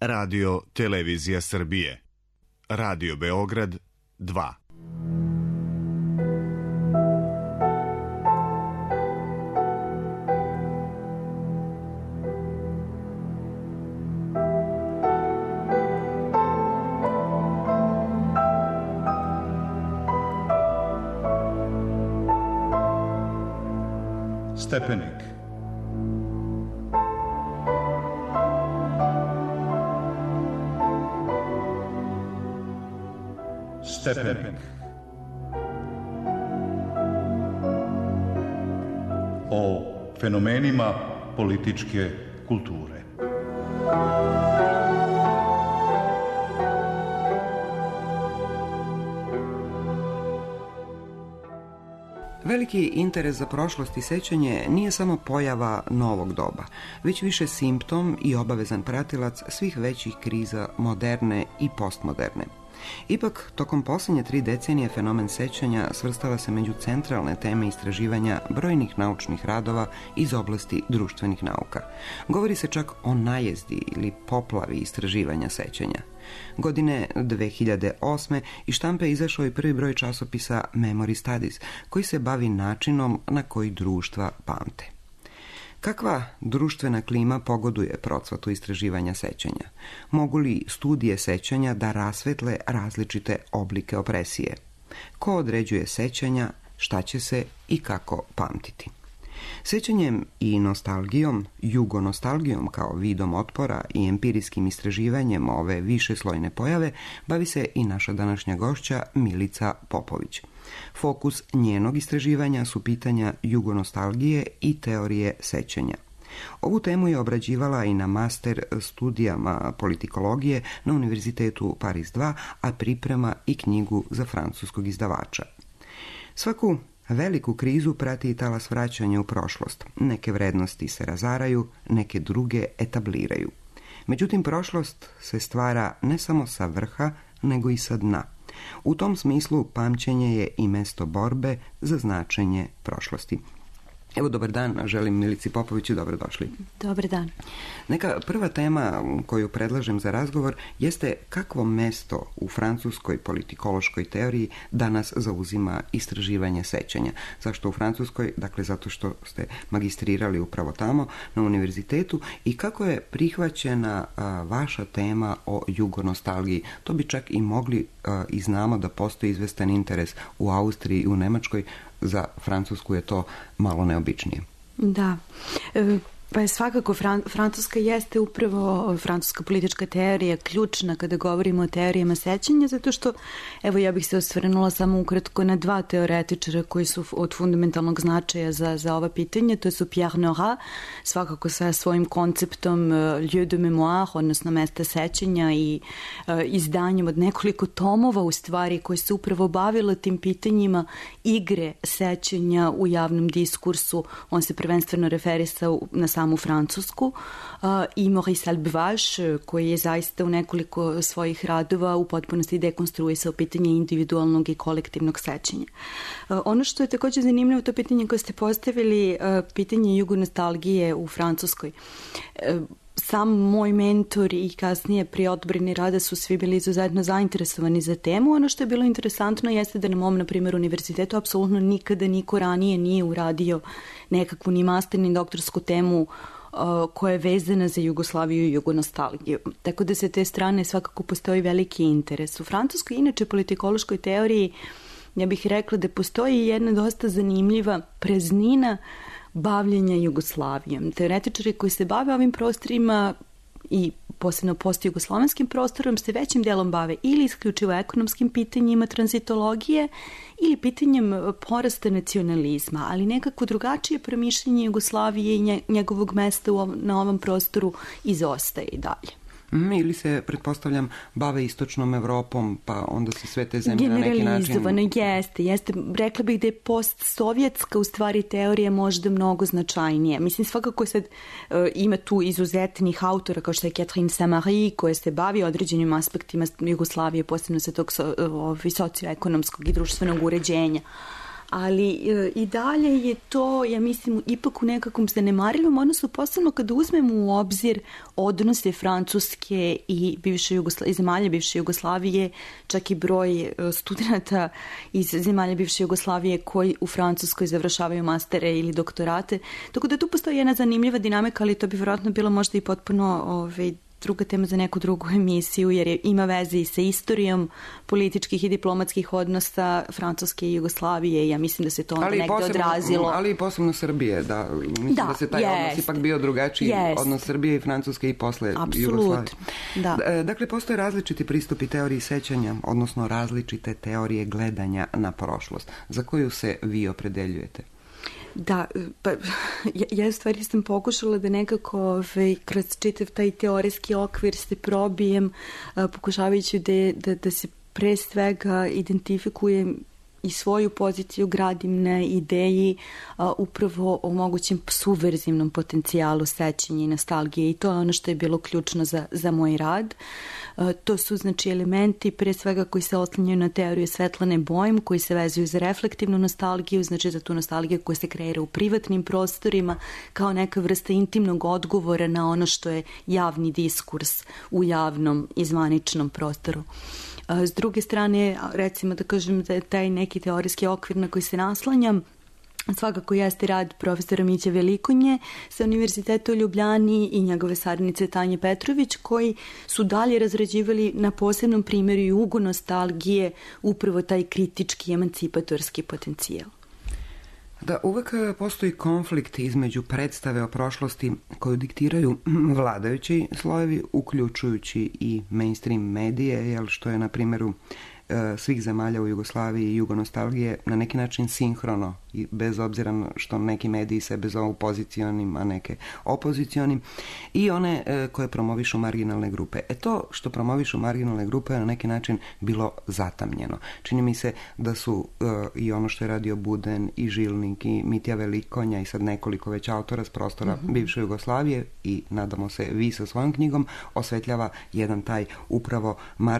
Radio Televizija Srbije. Radio Beograd 2. Stepenik. Stepenik. O fenomenima političke kulture. Veliki interes za prošlost i sećanje nije samo pojava novog doba, već više simptom i obavezan pratilac svih većih kriza moderne i postmoderne. Ipak, tokom posljednje 3 decenije fenomen sećanja svrstava se među centralne teme istraživanja brojnih naučnih radova iz oblasti društvenih nauka. Govori se čak o najezdi ili poplavi istraživanja sećanja. Godine 2008. iz štampe izašao i prvi broj časopisa Memory Studies, koji se bavi načinom na koji društva pamte. Kakva društvena klima pogoduje procvatu istraživanja sećanja? Mogu li studije sećanja da rasvetle različite oblike opresije? Ko određuje sećanja, šta će se i kako pamtiti? Sećanjem i nostalgijom, jugonostalgijom kao vidom otpora i empirijskim istraživanjem ove višeslojne pojave bavi se i naša današnja gošća Milica Popović. Fokus njenog istraživanja su pitanja jugonostalgije i teorije sećanja. Ovu temu je obrađivala i na master studijama politikologije na Univerzitetu Paris 2, a priprema i knjigu za francuskog izdavača. Svaku veliku krizu prati i talas vraćanja u prošlost. Neke vrednosti se razaraju, neke druge etabliraju. Međutim, prošlost se stvara ne samo sa vrha, nego i sa dna. U tom smislu pamćenje je i mesto borbe za značenje prošlosti. Evo, dobar dan, želim Milici Popoviću, dobrodošli. Dobar dan. Neka prva tema koju predlažem za razgovor jeste kakvo mesto u francuskoj politikološkoj teoriji danas zauzima istraživanje sećanja. Zašto u Francuskoj? Dakle, zato što ste magistrirali upravo tamo na univerzitetu i kako je prihvaćena vaša tema o jugonostalgiji. To bi čak i mogli i znamo da postoji izvestan interes u Austriji i u Nemačkoj. Za Francusku je to malo neobičnije. Da, pa svakako Francuska jeste upravo francuska politička teorija ključna kada govorimo o teorijama sećanja, zato što, evo, ja bih se osvrnula samo ukratko na 2 teoretičara koji su od fundamentalnog značaja za ova pitanja. To su Pierre Nora, svakako sa svojim konceptom lieu de mémoire, odnosno mesta sećanja i izdanjem od nekoliko tomova u stvari koji se upravo bavilo tim pitanjima igre sećanja u javnom diskursu. On se prvenstveno referisao na samu Francusku, i Maurice Albevache, koji je zaista u nekoliko svojih radova u potpunosti dekonstruisao pitanje individualnog i kolektivnog sećanja. Ono što je također zanimljivo, to pitanje koje ste postavili, pitanje jugonostalgije u Francuskoj. Sam moj mentor i kasnije pri odbrani rada su svi bili izuzetno zainteresovani za temu. Ono što je bilo interesantno jeste da na mom, na primjer, univerzitetu apsolutno nikada niko ranije nije uradio nekakvu ni master ni doktorsku temu koja je vezana za Jugoslaviju i jugonostalgiju. Tako da se te strane svakako postoji veliki interes. U francuskoj, inače, politikološkoj teoriji, ja bih rekla da postoji jedna dosta zanimljiva praznina bavljenja Jugoslavijom. Teoretičari koji se bave ovim prostorima i posebno postjugoslovenskim prostorom se većim delom bave ili isključivo ekonomskim pitanjima tranzitologije ili pitanjem porasta nacionalizma, ali nekako drugačije promišljanje Jugoslavije i njegovog mesta na ovom prostoru izostaje i dalje. Ili se, pretpostavljam, bave istočnom Evropom, pa onda se sve te zemlje na neki način... Generalizovano, jeste. Rekla bih da je postsovjetska u stvari teorija možda mnogo značajnija. Mislim, svakako sad ima tu izuzetnih autora kao što je Catherine Saint-Marie, koja se bavi određenim aspektima Jugoslavije, posebno sa tog socioekonomskog i društvenog uređenja. ali i dalje je to, ja mislim, ipak u nekakvom zanemarivom odnosu, posebno kada uzmemo u obzir odnose Francuske i zemalja bivše Jugoslavije, čak i broj studenata iz zemalja bivše Jugoslavije koji u Francuskoj završavaju mastere ili doktorate. Tako da tu postoji jedna zanimljiva dinamika, ali to bi vjerojatno bilo možda i potpuno druga tema za neku drugu emisiju, jer ima veze i sa istorijom političkih i diplomatskih odnosa Francuske i Jugoslavije. Ja mislim da se to onda negde odrazilo. Ali i posebno Srbije, da. Mislim da se taj odnos ipak bio drugačiji, odnos Srbije i Francuske i posle Jugoslavije. Da. Dakle, postoje različiti pristupi teoriji sećanja, odnosno različite teorije gledanja na prošlost. Za koju se vi opredeljujete? Da, pa ja u stvari sam pokušala da nekako kroz čitav taj teorijski okvir se probijem, pokušavajući da se pre svega identifikujem i svoju poziciju gradim na ideji upravo o mogućem subverzivnom potencijalu sećanja i nostalgije, i to je ono što je bilo ključno za moj rad. To su znači elementi pre svega koji se oslanjaju na teoriju Svetlane Boym, koji se vezuju za reflektivnu nostalgiju, znači za tu nostalgiju koja se kreira u privatnim prostorima kao neka vrsta intimnog odgovora na ono što je javni diskurs u javnom i zvaničnom prostoru. S druge strane, recimo da kažem da je taj neki teorijski okvir na koji se naslanjam svakako jeste rad profesora Miće Velikonje sa Univerziteta u Ljubljani i njegove saradnice Tanje Petrović, koji su dalje razrađivali na posebnom primjeru jugonostalgije upravo taj kritički emancipatorski potencijal. Da, uvek postoji konflikt između predstave o prošlosti koju diktiraju vladajući slojevi, uključujući i mainstream medije, jel, što je na primjeru svih zemalja u Jugoslaviji i jugonostalgije na neki način sinhrono, i bez obzira što neki mediji sebe zovu pozicionim, a neke opozicionim, i one koje promovišu marginalne grupe. To što promovišu marginalne grupe je na neki način bilo zatamnjeno. Čini mi se da su i ono što je radio Buden i Žilnik i Mitja Velikonja i sad nekoliko već autora s prostora bivše Jugoslavije, i nadamo se vi sa svojom knjigom, osvetljava jedan taj upravo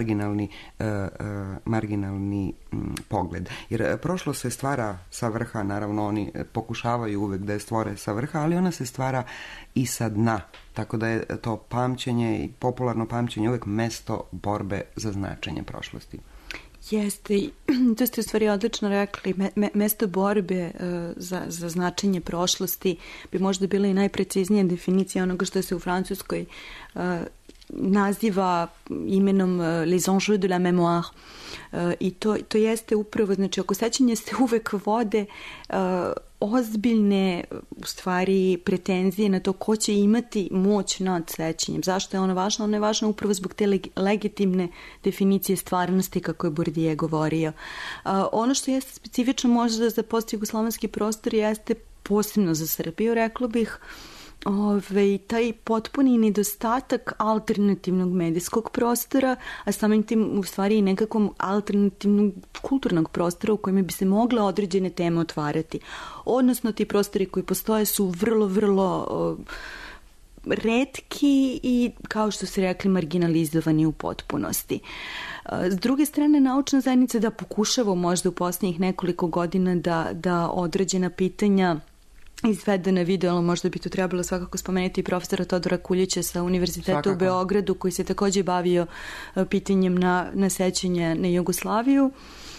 marginalni pogled. Jer prošlo se stvara sa vrha, naravno oni pokušavaju uvek da je stvore sa vrha, ali ona se stvara i sa dna. Tako da je to pamćenje i popularno pamćenje uvek mesto borbe za značenje prošlosti. Jeste, to ste u stvari odlično rekli. Mesto borbe za značenje prošlosti bi možda bila i najpreciznija definicija onoga što se u Francuskoj naziva imenom les enjeux de la mémoire. I to jeste upravo, znači oko sećanja se uvek vode ozbiljne u stvari pretenzije na to ko će imati moć nad sećanjem. Zašto je ono važno? Ono je važno upravo zbog te legitimne definicije stvarnosti, kako je Bourdieu govorio. Ono što jeste specifično možda za postjugoslavenski prostor jeste posebno za Srbiju, rekla bih, taj potpuni nedostatak alternativnog medijskog prostora, a samim tim u stvari i nekakvom alternativnog kulturnog prostora u kojem bi se mogle određene teme otvarati. Odnosno ti prostori koji postoje su vrlo, vrlo retki i, kao što ste rekli, marginalizovani u potpunosti. S druge strane, naučna zajednica da pokušava možda u posljednjih nekoliko godina da određena pitanja izvede na video, ali možda bi tu trebalo svakako spomenuti i profesora Todora Kuljića sa Univerziteta u Beogradu, koji se također bavio pitanjem na sećanje na Jugoslaviju.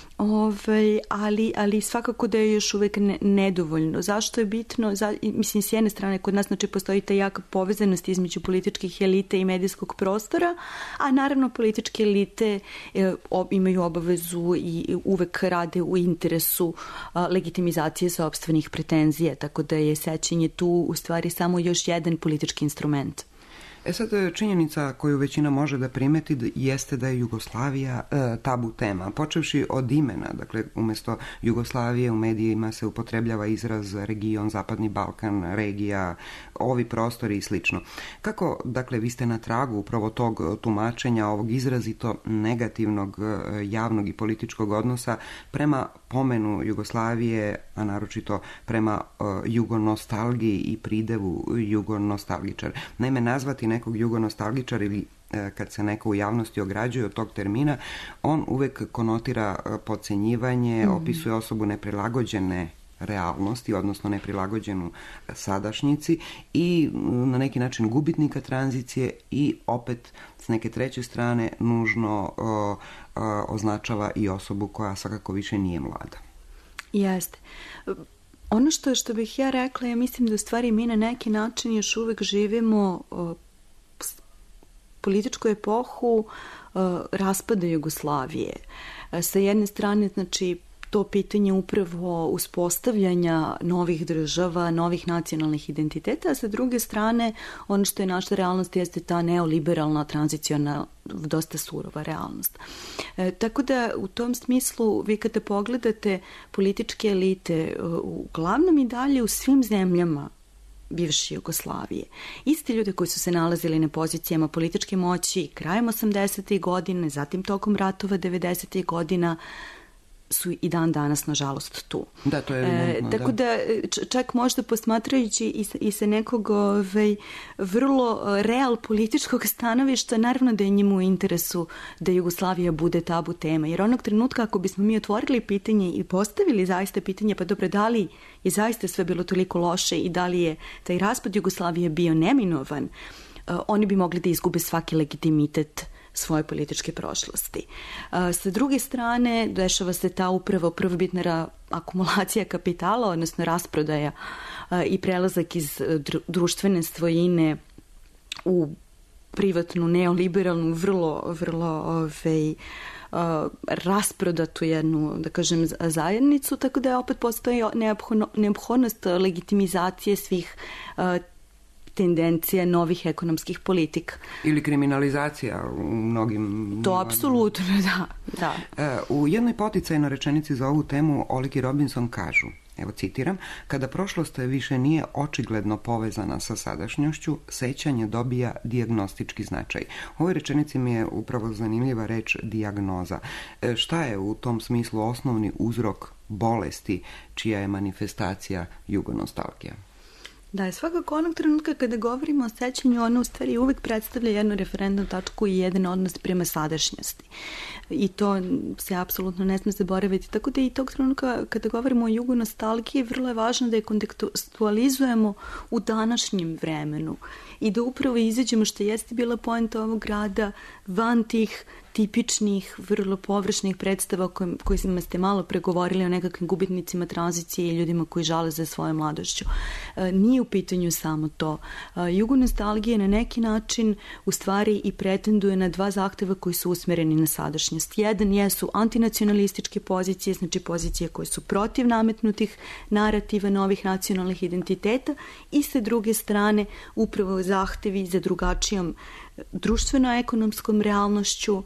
Ali svakako da je još uvijek nedovoljno. Zašto je bitno? Mislim, s jedne strane kod nas znači postoji ta jaka povezanost između političkih elite i medijskog prostora, a naravno političke elite imaju obavezu i uvek rade u interesu legitimizacije sopstvenih pretenzija, tako da je sećanje tu u stvari samo još jedan politički instrument. Sad, činjenica koju većina može da primeti jeste da je Jugoslavija tabu tema. Počevši od imena, dakle, umjesto Jugoslavije u medijima se upotrebljava izraz region, Zapadni Balkan, regija, ovi prostori i slično. Kako, dakle, vi ste na tragu upravo tog tumačenja, ovog izrazito negativnog javnog i političkog odnosa prema pomenu Jugoslavije, a naročito prema jugonostalgiji i pridevu jugonostalgičar. Naime, nazvati nekog jugonostalgičar ili kad se neko u javnosti ograđuje od tog termina, on uvek konotira podcenjivanje, opisuje osobu neprilagođene realnosti, odnosno neprilagođenu sadašnjici i na neki način gubitnika tranzicije i opet s neke treće strane nužno označava i osobu koja svakako više nije mlada. Jeste. Ono što bih ja rekla, ja mislim da u stvari mi na neki način još uvek živimo političku epohu raspada Jugoslavije. Sa jedne strane, znači, to pitanje upravo uspostavljanja novih država, novih nacionalnih identiteta, a sa druge strane, ono što je naša realnost jeste ta neoliberalna, tranziciona, dosta surova realnost. Tako da u tom smislu vi kada pogledate političke elite, uglavnom i dalje u svim zemljama bivše Jugoslavije. Isti ljudi koji su se nalazili na pozicijama političke moći krajem 80. godine, zatim tokom ratova 90. godina, su i dan danas, nažalost, tu. Da, to je evidentno, tako da čak možda posmatrajući i sa nekog vrlo real političkog stanovišta, naravno da je njemu u interesu da Jugoslavija bude tabu tema. Jer onog trenutka ako bismo mi otvorili pitanje i postavili zaista pitanje, pa dobro, da li je zaista sve bilo toliko loše i da li je taj raspad Jugoslavije bio neminovan, oni bi mogli da izgube svaki legitimitet svoje političke prošlosti. Sa druge strane, dešava se ta upravo prvobitna akumulacija kapitala, odnosno rasprodaja i prelazak iz društvene svojine u privatnu, neoliberalnu, vrlo rasprodatu jednu, da kažem, zajednicu, tako da opet postoji neophodnost legitimizacije svih tendencija novih ekonomskih politika. Ili kriminalizacija u mnogim... To apsolutno, da. U jednoj poticajnoj rečenici za ovu temu Oliki Robinson kažu, evo citiram, kada prošlost više nije očigledno povezana sa sadašnjošću, sećanje dobija dijagnostički značaj. U ovoj rečenici mi je upravo zanimljiva reč dijagnoza. Šta je u tom smislu osnovni uzrok bolesti čija je manifestacija jugonostalgija? Da, svakako onog trenutka kada govorimo o sećanju, ono u stvari uvek predstavlja jednu referentnu tačku i jedan odnos prema sadašnjosti. I to se apsolutno ne sme zaboraviti. Tako da i tog trenutka kada govorimo o jugonostalgiji, vrlo je važno da je kontekstualizujemo u današnjem vremenu i da upravo izađemo, što jeste bila poenta ovog rada, van tih tipičnih, vrlo površnih predstava kojima ste malo pregovorili o nekakvim gubitnicima tranzicije i ljudima koji žale za svoje mladošću. Nije u pitanju samo to. Jugonostalgija na neki način u stvari i pretenduje na dva zahteva koji su usmereni na sadašnjost. Jedan jesu antinacionalističke pozicije, znači pozicije koje su protiv nametnutih narativa novih nacionalnih identiteta i sa druge strane upravo zahtevi za drugačijom društveno-ekonomskom realnošću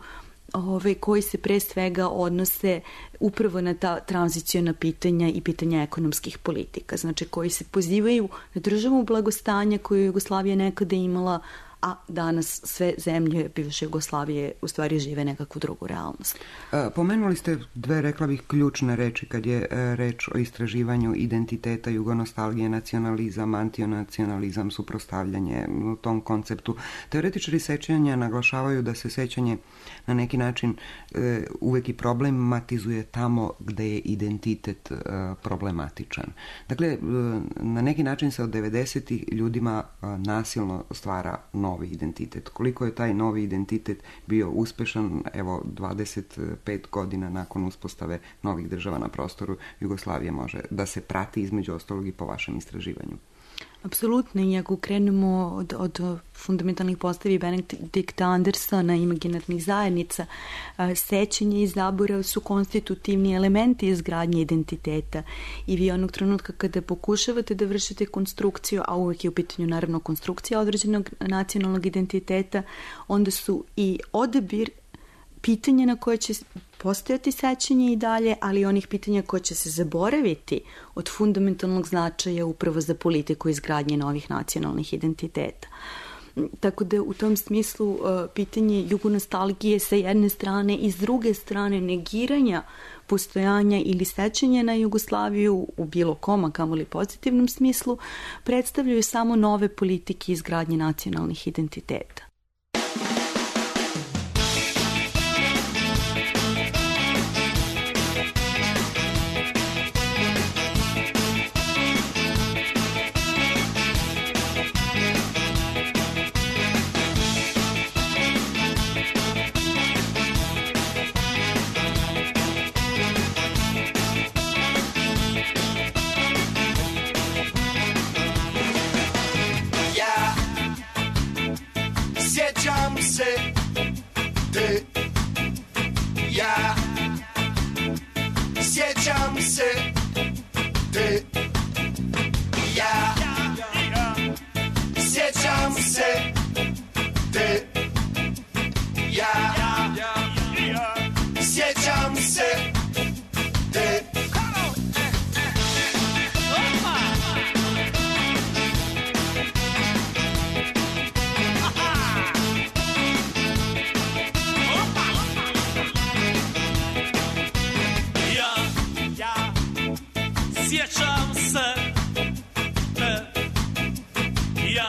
koji se pre svega odnose upravo na ta tranziciona pitanja i pitanja ekonomskih politika, znači koji se pozivaju na državu blagostanja koju je Jugoslavija nekada imala, a danas sve zemlje bivše Jugoslavije u stvari žive nekakvu drugu realnost. Pomenuli ste dve, rekla bih, ključne reči kad je reč o istraživanju identiteta, jugonostalgije, nacionalizam, antinacionalizam, suprotstavljanje u tom konceptu. Teoretičari sećanja naglašavaju da se sećanje na neki način uvek i problematizuje tamo gde je identitet problematičan. Dakle, na neki način se od 90-ih ljudima nasilno stvara novi identitet. Koliko je taj novi identitet bio uspešan, evo 25 godina nakon uspostave novih država na prostoru Jugoslavije može da se prati između ostalog i po vašem istraživanju. Apsolutno, i ako krenemo od fundamentalnih postavi Benedikta Andersona, imaginarnih zajednica, sećanje i zaborav su konstitutivni elementi izgradnje identiteta i vi onog trenutka kada pokušavate da vršite konstrukciju, a uvek je u pitanju naravno konstrukcija određenog nacionalnog identiteta, onda su i odabir pitanja na koje će postojati sećanje i dalje, ali onih pitanja koje će se zaboraviti od fundamentalnog značaja upravo za politiku izgradnje novih nacionalnih identiteta. Tako da u tom smislu pitanje jugonostalgije sa jedne strane i s druge strane negiranja postojanja ili sećanja na Jugoslaviju u bilo koma, kamoli pozitivnom smislu, predstavljaju samo nove politike izgradnje nacionalnih identiteta. Sjećam se te. Sjećam se te. Ja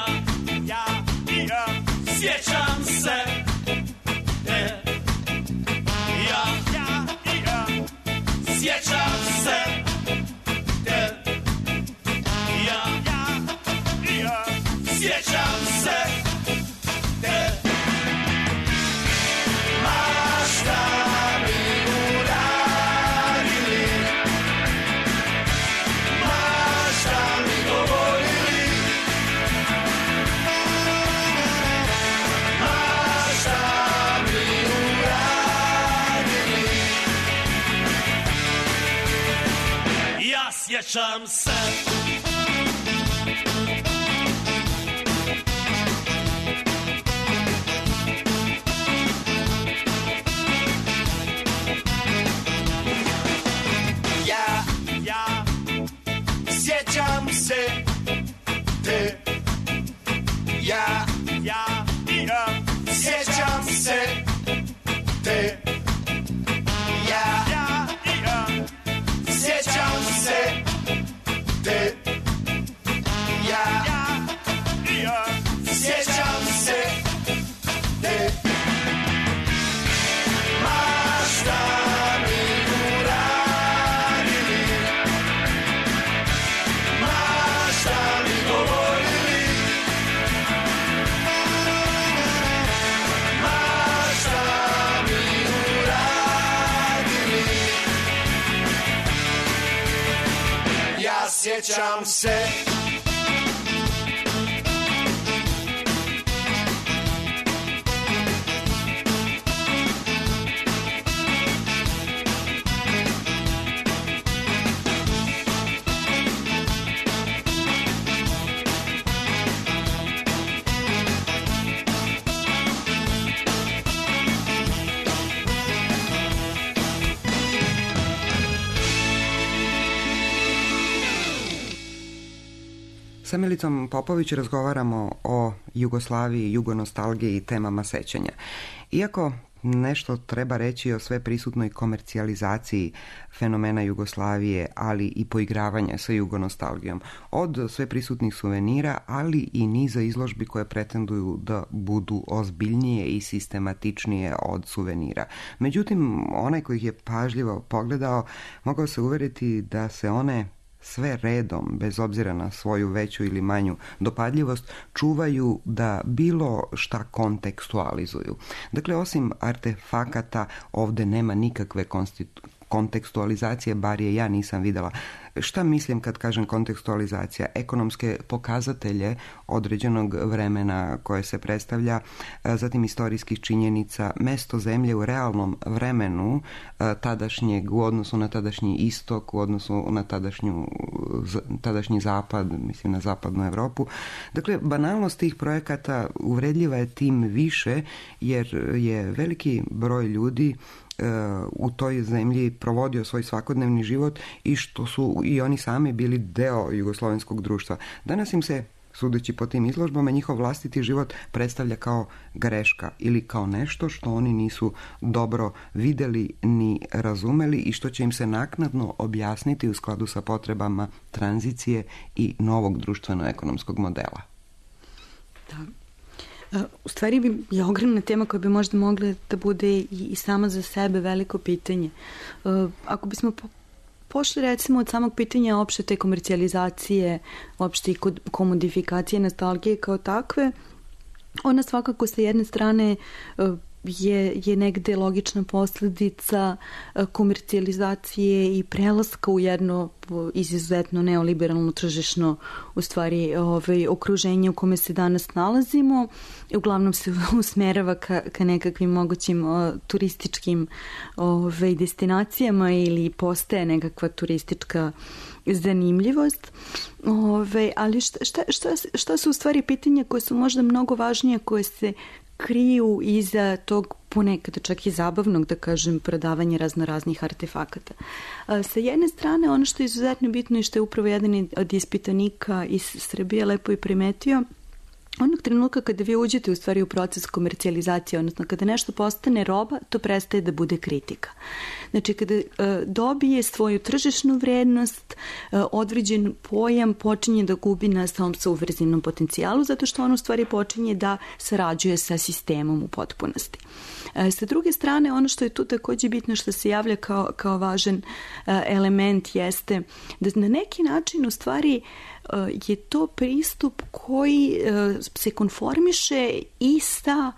sjećam se te. Ja sjećam se te. Ja sjećam se te. Ma šta mi uradili, ma šta mi govorili, ma šta mi uradili. Ja sjećam se. Sjećam se te. Ja sjećam se te. Ja sjećam se te. Ja sjećam se te. Ma šta mi uradili, ma šta mi govorili, ma šta mi uradili. Ja sjećam se. Sa Milicom Popović razgovaramo o Jugoslaviji, jugonostalgiji i temama sećanja. Iako nešto treba reći o sve prisutnoj komercijalizaciji fenomena Jugoslavije, ali i poigravanja sa jugonostalgijom. Od sve prisutnih suvenira, ali i niza izložbi koje pretenduju da budu ozbiljnije i sistematičnije od suvenira. Međutim, onaj koji ih je pažljivo pogledao, mogao se uveriti da se one sve redom, bez obzira na svoju veću ili manju dopadljivost, čuvaju da bilo šta kontekstualizuju. Dakle, osim artefakata, ovde nema nikakve kontekstualizacije, bar je ja nisam videla. Šta mislim kad kažem kontekstualizacija? Ekonomske pokazatelje određenog vremena koje se predstavlja, zatim istorijskih činjenica, mesto zemlje u realnom vremenu tadašnjeg u odnosu na tadašnji istok, u odnosu na tadašnji zapad, mislim na zapadnu Evropu. Dakle, banalnost tih projekata uvredljiva je tim više jer je veliki broj ljudi u toj zemlji provodio svoj svakodnevni život i što su i oni sami bili deo jugoslovenskog društva. Danas im se, sudeći po tim izložbama, njihov vlastiti život predstavlja kao greška ili kao nešto što oni nisu dobro videli ni razumeli i što će im se naknadno objasniti u skladu sa potrebama tranzicije i novog društveno-ekonomskog modela. Da. U stvari je ogromna tema koja bi možda mogla da bude i sama za sebe veliko pitanje. Ako bismo pošli recimo od samog pitanja opšte te komercijalizacije, opšte i komodifikacije, nostalgije kao takve, ona svakako sa jedne strane je negde logična posledica komercijalizacije i prelaska u jedno izuzetno neoliberalno tržišno u stvari okruženje u kome se danas nalazimo. Uglavnom se usmerava ka nekakvim mogućim turističkim destinacijama ili postaje nekakva turistička zanimljivost. Ali šta su u stvari pitanja koje su možda mnogo važnije, koje se kriju iza tog ponekad čak i zabavnog, da kažem, prodavanja raznoraznih artefakata. Sa jedne strane, ono što je izuzetno bitno i što je upravo jedan od ispitanika iz Srbije lepo i primetio, onog trenutka kada vi uđete u stvari u proces komercijalizacije, odnosno kada nešto postane roba, to prestaje da bude kritika. Znači, kada dobije svoju tržišnu vrednost, određen pojam počinje da gubi na samom subverzivnom potencijalu, zato što on u stvari počinje da sarađuje sa sistemom u potpunosti. Sa druge strane, ono što je tu takođe bitno, što se javlja kao važan element, jeste da na neki način u stvari je to pristup koji se konformiše i sa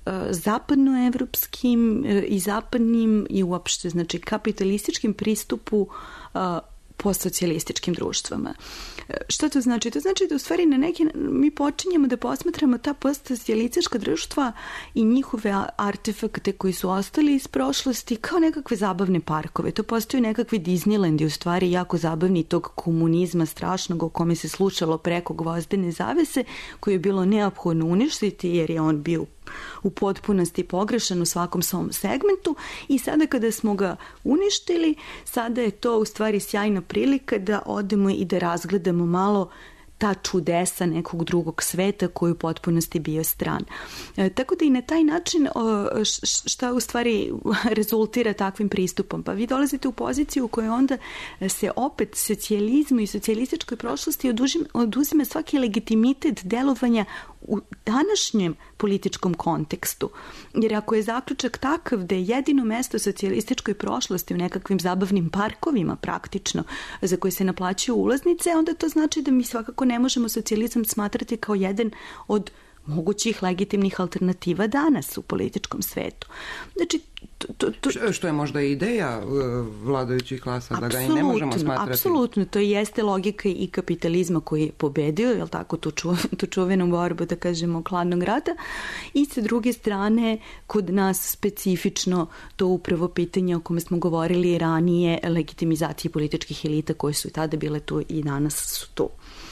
zapadnoevropskim i zapadnim i uopšte, znači, kapitalističkim pristupu postsocijalističkim društvama. Što to znači? To znači da u stvari mi počinjemo da posmatramo ta postsocijalistička društva i njihove artefakte koji su ostali iz prošlosti kao nekakve zabavne parkove. To postaju nekakvi Disneyland i u stvari jako zabavni tog komunizma strašnog o kome se slušalo preko gvozdene zavese, koji je bilo neophodno uništiti jer je on bio u potpunosti pogrešan u svakom svom segmentu i sada kada smo ga uništili, sada je to u stvari sjajna prilika da odemo i da razgledamo malo ta čudesa nekog drugog sveta koji u potpunosti bio stran. Tako da i na taj način šta u stvari rezultira takvim pristupom? Pa vi dolazite u poziciju u kojoj onda se opet socijalizmu i socijalističkoj prošlosti oduzima svaki legitimitet delovanja u današnjem političkom kontekstu. Jer ako je zaključak takav da je jedino mesto socijalističkoj prošlosti u nekakvim zabavnim parkovima praktično za koje se naplaćuju ulaznice, onda to znači da mi svakako ne možemo socijalizam smatrati kao jedan od mogućih legitimnih alternativa danas u političkom svetu. Znači, što je možda ideja vladajućih klasa, da ga i ne možemo smatrati. Apsolutno, to jeste logika i kapitalizma koji je pobedio, je li tako, tu čuvenu borbu, da kažemo, hladnog rata, i sa druge strane, kod nas specifično to upravo pitanje o kome smo govorili ranije, legitimizacije političkih elita koje su i tada bile tu i danas su tu.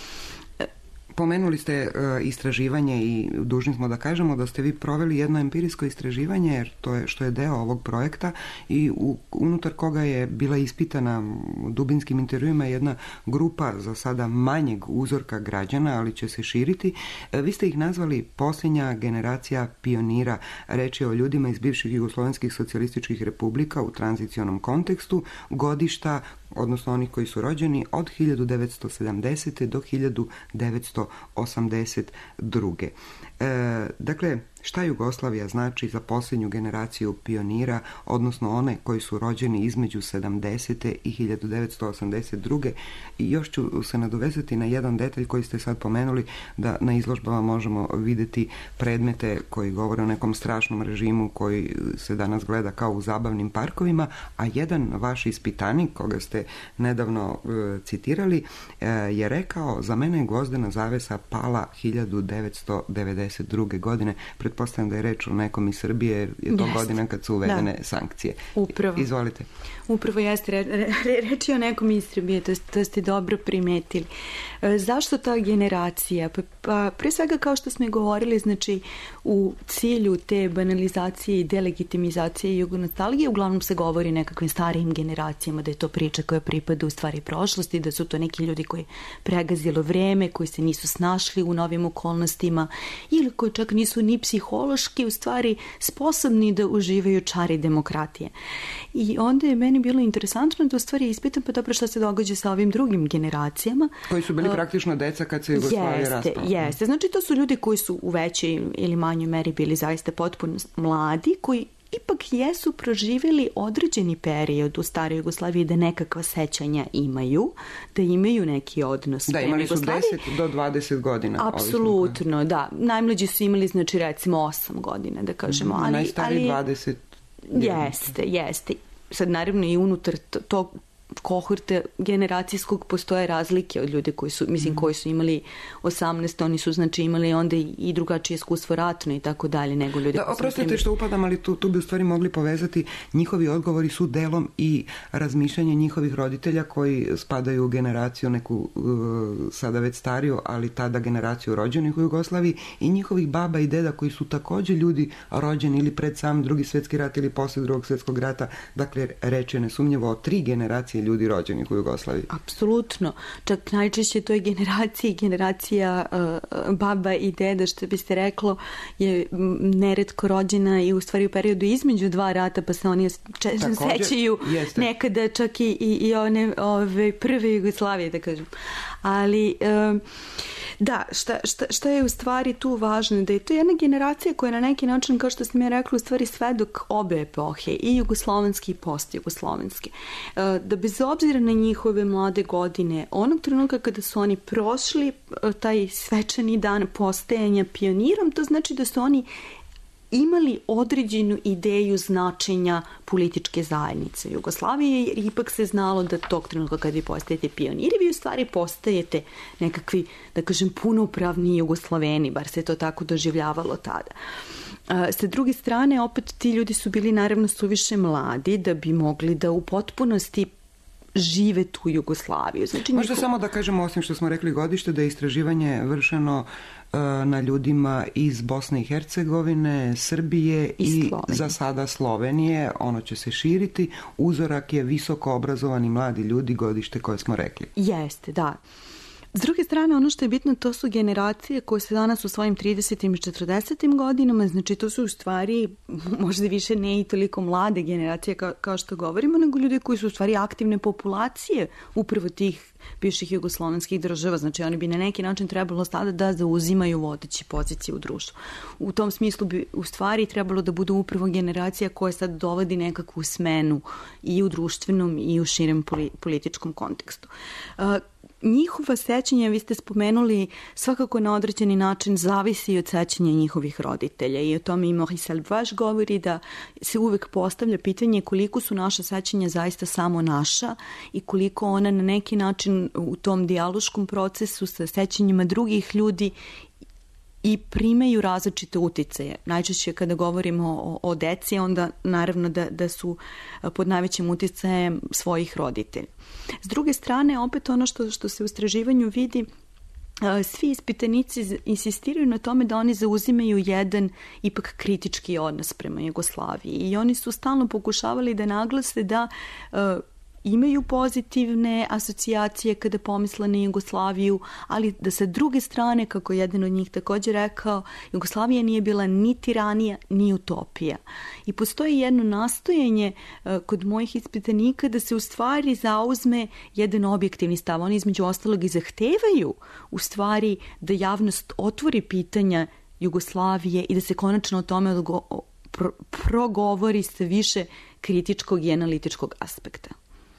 Pomenuli ste istraživanje i dužni smo da kažemo da ste vi proveli jedno empirijsko istraživanje, jer to je što je deo ovog projekta i unutar koga je bila ispitana dubinskim intervjuima jedna grupa za sada manjeg uzorka građana, ali će se širiti. Vi ste ih nazvali posljednja generacija pionira. Reč je o ljudima iz bivših jugoslovenskih socijalističkih republika u tranzicionom kontekstu, godišta, odnosno onih koji su rođeni od 1970. do 1982. Dakle, šta Jugoslavija znači za posljednju generaciju pionira, odnosno one koji su rođeni između 70. i 1982. I još ću se nadovezati na jedan detalj koji ste sad pomenuli, da na izložbama možemo vidjeti predmete koji govore o nekom strašnom režimu koji se danas gleda kao u zabavnim parkovima, a jedan vaš ispitanik, koga ste nedavno citirali, je rekao: za mene je gvozdena zavesa pala 1992. godine. Pretpostavljam da je reč o nekom iz Srbije, je to godina kad su uvedene sankcije. Upravo. Izvolite. Upravo jeste, reč je o nekom iz Srbije, to ste dobro primetili. Zašto ta generacija? Pa pre svega, kao što smo i govorili, znači u cilju te banalizacije i delegitimizacije jugonostalgije uglavnom se govori o nekakvim starijim generacijama, da je to priča koja pripada u stvari prošlosti, da su to neki ljudi koji pregazilo vreme, koji se nisu snašli u novim okolnostima ili koji čak nisu ni psihološki u stvari sposobni da uživaju čari demokratije. I onda je meni bilo interesantno da u stvari ispitam, pa dobro, šta se događa sa ovim drugim generacijama. Koji su bili praktično deca kad se Jugoslavija raspala. Jeste, znači to su ljudi koji su u većoj ili manjoj meri bili zaista potpuno mladi, koji ipak jesu proživjeli određeni period u staroj Jugoslaviji, da nekakva sećanja imaju, da imaju neki odnos. Da, imali su 10 do 20 godina. Apsolutno, da. Najmlađi su imali, znači, recimo 8 godina, da kažemo. Najstariji 20. Jeste. Sad, naravno, i unutar kohorte generacijskog postoje razlike od ljude koji su, koji su imali 18, oni su znači imali onda i drugačije iskustvo ratno i tako dalje nego ljudi. Da, oprostite što upadam, ali tu bi u stvari mogli povezati, njihovi odgovori su delom i razmišljanje njihovih roditelja koji spadaju u generaciju neku sada već stariju, ali tada generaciju rođenih u Jugoslaviji, i njihovih baba i deda koji su također ljudi rođeni ili pred sam Drugi svjetski rat ili poslije Drugog svjetskog rata. Dakle, reč je nesumnjivo o 3 generacije ljudi rođenih u Jugoslaviji. Apsolutno. Čak najčešće to je generacija baba i deda, što bi se reklo, je neretko rođena i u stvari u periodu između 2 rata, pa se oni sećaju nekada čak i one prve Jugoslavije, da kažem. Ali da, šta je u stvari tu važno? Da je to jedna generacija koja na neki način, kao što sam ja rekla, u stvari svedok obe epohe, i jugoslovenski i postjugoslovenski. Da bez obzira na njihove mlade godine, onog trenutka kada su oni prošli taj svečani dan postajanja pionirom, to znači da su oni imali određenu ideju značenja političke zajednice Jugoslavije, jer ipak se znalo da tog trenutka kad vi postajete pioniri, vi u stvari postajete nekakvi, da kažem, punopravni Jugoslaveni, bar se to tako doživljavalo tada. Sa druge strane, opet ti ljudi su bili naravno suviše mladi da bi mogli da u potpunosti žive tu Jugoslaviju. Znači, možda samo da kažemo, osim što smo rekli godište, da je istraživanje vršeno na ljudima iz Bosne i Hercegovine, Srbije i za sada Slovenije. Ono će se širiti. Uzorak je visoko obrazovani mladi ljudi, godište koje smo rekli. Jeste, da. S druge strane, ono što je bitno, to su generacije koje se danas u svojim 30. i 40. godinama, znači to su u stvari možda više ne i toliko mlade generacije kao što govorimo, nego ljudi koji su u stvari aktivne populacije upravo tih bivših jugoslovenskih država, znači oni bi na neki način trebalo sada da zauzimaju vodeće pozicije u društvu. U tom smislu bi u stvari trebalo da budu upravo generacija koja sad dovodi nekakvu smenu i u društvenom i u širem političkom kontekstu. Njihova sećanja, vi ste spomenuli, svakako na određeni način zavisi od sećanja njihovih roditelja, i o tome i Maurice Salvage govori da se uvek postavlja pitanje koliko su naša sećanja zaista samo naša i koliko ona na neki način u tom dijaloškom procesu sa sećanjima drugih ljudi i primaju različite uticaje. Najčešće kada govorimo o deci, onda naravno da su pod najvećim uticajem svojih roditelja. S druge strane, opet ono što se u istraživanju vidi, svi ispitanici insistiraju na tome da oni zauzimaju jedan ipak kritički odnos prema Jugoslaviji, i oni su stalno pokušavali da naglase da imaju pozitivne asocijacije kada pomisle na Jugoslaviju, ali da sa druge strane, kako je jedan od njih također rekao, Jugoslavija nije bila ni tiranija, ni utopija. I postoji jedno nastojanje kod mojih ispitanika da se u stvari zauzme jedan objektivni stav. Oni između ostalog i zahtevaju u stvari da javnost otvori pitanja Jugoslavije i da se konačno o tome progovori sa više kritičkog i analitičkog aspekta.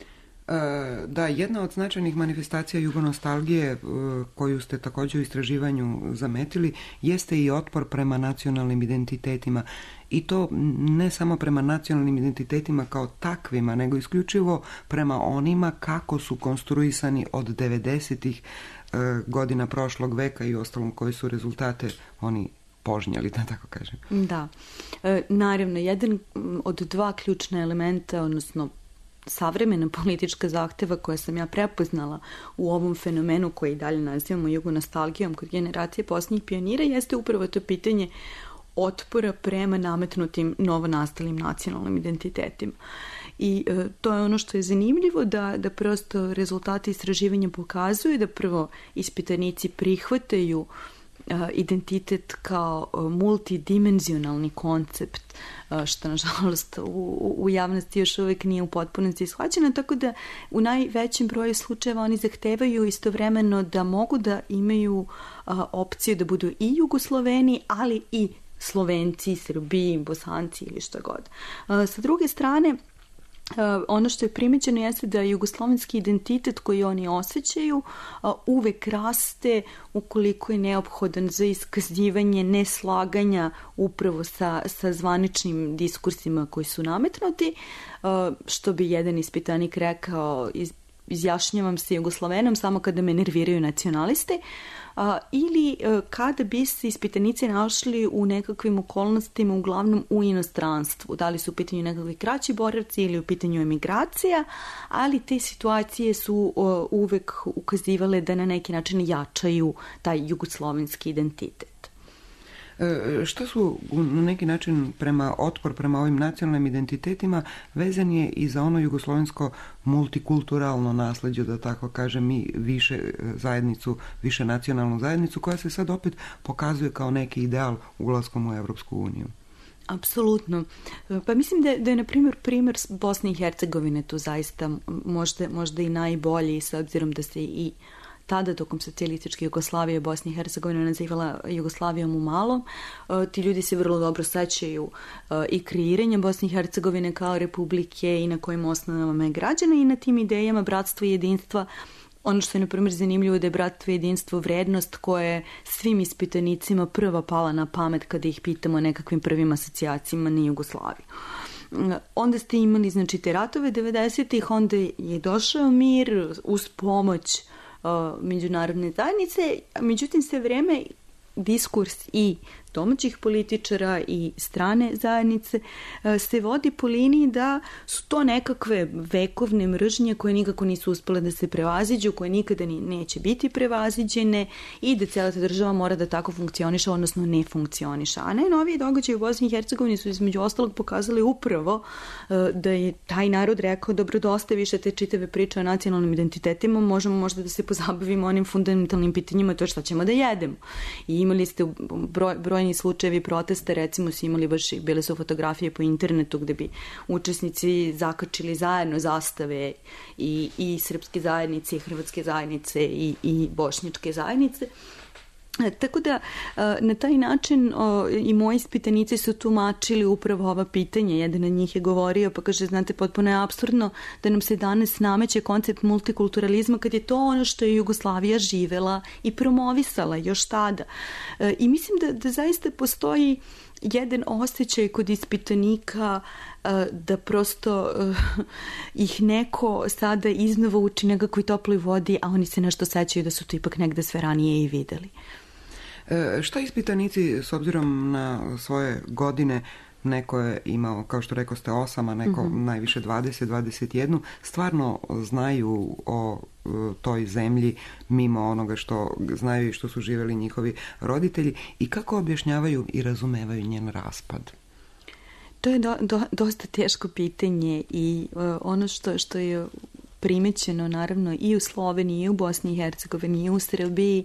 Da, jedna od značajnih manifestacija jugonostalgije koju ste također u istraživanju zametili jeste i otpor prema nacionalnim identitetima, i to ne samo prema nacionalnim identitetima kao takvima, nego isključivo prema onima kako su konstruisani od 90-ih godina prošlog veka i ostalom koji su rezultate oni požnjali, da tako kažem. Da, naravno, jedan od 2 ključna elementa, odnosno savremena politička zahteva koja sam ja prepoznala u ovom fenomenu koji dalje nazivamo jugonostalgijom kod generacije posljednjih pionira, jeste upravo to pitanje otpora prema nametnutim novonastalim nacionalnim identitetima. I to je ono što je zanimljivo, da prosto rezultati istraživanja pokazuju da prvo ispitanici prihvataju identitet kao multidimenzionalni koncept, što nažalost u javnosti još uvijek nije u potpunosti shvaćeno, tako da u najvećem broju slučajeva oni zahtevaju istovremeno da mogu da imaju opciju da budu i Jugosloveni, ali i Slovenci, Srbi, Bosanci ili što god. Sa druge strane, ono što je primećeno jeste da jugoslovenski identitet koji oni osjećaju uvek raste ukoliko je neophodan za iskazivanje neslaganja upravo sa zvaničnim diskursima koji su nametnuti, što bi jedan ispitanik rekao, izjašnjavam se Jugoslovenom samo kada me nerviraju nacionaliste, ili kada bi se ispitanici našli u nekakvim okolnostima, uglavnom u inostranstvu. Da li su u pitanju nekakvi kraći boravci ili u pitanju emigracija, ali te situacije su uvek ukazivale da na neki način jačaju taj jugoslovenski identitet. Što su na neki način otpor prema ovim nacionalnim identitetima vezan je i za ono jugoslovensko multikulturalno nasleđe, da tako kažem, i više zajednicu, više nacionalnu zajednicu koja se sad opet pokazuje kao neki ideal ulaskom u Evropsku uniju? Apsolutno. Pa mislim da je na primjer Bosne i Hercegovine tu zaista možda i najbolji, s obzirom da se i tada tokom socijalističke Jugoslavije Bosna i Hercegovina nazivala Jugoslavijom u malom. Ti ljudi se vrlo dobro sećaju i kreiranja Bosne i Hercegovine kao republike i na kojim osnovama je građana i na tim idejama bratstva i jedinstva. Ono što je, na primjer, zanimljivo da je bratstvo i jedinstvo vrednost koja je svim ispitanicima prva pala na pamet kada ih pitamo o nekakvim prvim asocijacijama na Jugoslaviju. Onda ste imali, znači, te ratove 90-ih, onda je došao mir uz pomoć međunarodne zajednice, međutim sve vreme diskurs i domaćih političara i strane zajednice se vodi po liniji da su to nekakve vekovne mržnje koje nikako nisu uspjele da se prevaziđu, koje nikada neće biti prevaziđene i da cijela ta država mora da tako funkcioniše, odnosno ne funkcioniše. A najnoviji događaji u Bosni i Hercegovini su između ostalog pokazali upravo da je taj narod rekao dobro, dosta više te čitave priče o nacionalnim identitetima, možemo možda da se pozabavimo onim fundamentalnim pitanjima, to je šta ćemo da jedemo. I imali ste brojni slučajevi protesta, recimo su imali baš, bile su fotografije po internetu gde bi učesnici zakačili zajedno zastave i srpske zajednice, i hrvatske zajednice i bošnjačke zajednice. Tako da na taj način i moji ispitanici su tumačili upravo ova pitanja. Jedan od njih je govorio, pa kaže, znate, potpuno je apsurdno da nam se danas nameće koncept multikulturalizma kad je to ono što je Jugoslavija živela i promovisala još tada. I mislim da zaista postoji jedan osjećaj kod ispitanika da prosto ih neko sada iznova uči nekakvoj toploj vodi, a oni se nešto sećaju da su to ipak negde sve ranije i videli. Šta ispitanici, s obzirom na svoje godine, neko je imao, kao što rekao ste, 8, a neko najviše 20, 21, stvarno znaju o toj zemlji mimo onoga što znaju i što su živjeli njihovi roditelji, i kako objašnjavaju i razumevaju njen raspad? To je dosta teško pitanje i ono što je primećeno naravno i u Sloveniji, i u Bosni i Hercegovini, i u Srbiji,